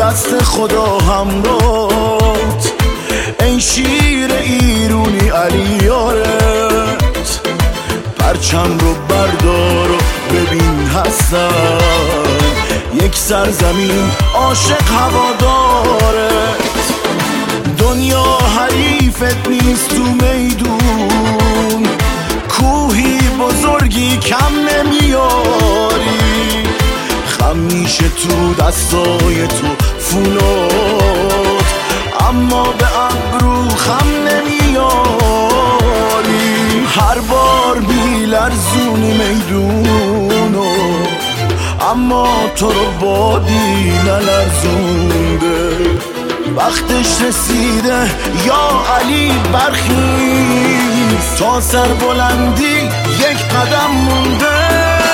دست خدا همراهت، ای شیر ایرونی علی یارت. پرچم رو بردار و ببین هستن یک سرزمین عاشق هوادارت. دنیا حریفت نیست تو میدون، کوهی بزرگی کم نمیاری. خم میشه تو دستای تو فولاد، اما به ابرو خم نمیاری. هر بار بیلرزونی میدونو، اما تو رو بادی نلرزونده. وقتش رسیده یا علی برخیز، تا سر بلندی یک قدم مونده.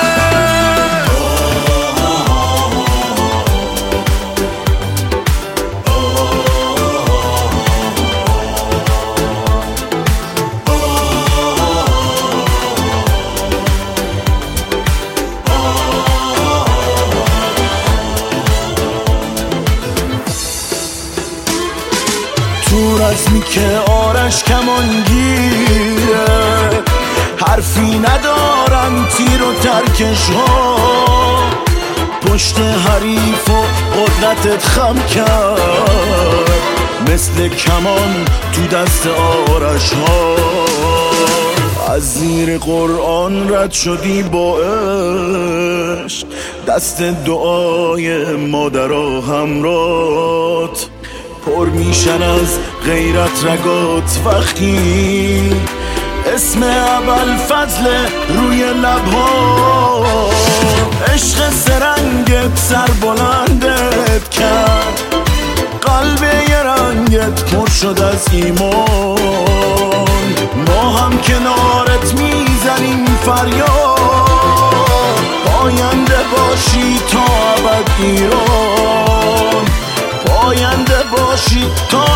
تو رزمی که آرش کمانگیره، حرفی ندارن تیر و ترکش ها. پشت حریف و قدرتت خم کرد، مثل کمان تو دست آرش ها. از زیر قرآن رد شدی با عشق، دست دعای مادرها همرات. پر میشن از غیرت رگات وقتی اسم ابوالفضل روی لبها. عشق سرنگت سر بلندت کرد، قلب یه رنگت پر شد از ایمان. ما هم کنارت میزنیم فریاد، پاینده باشی تا ابد ایران، پاینده باشی تا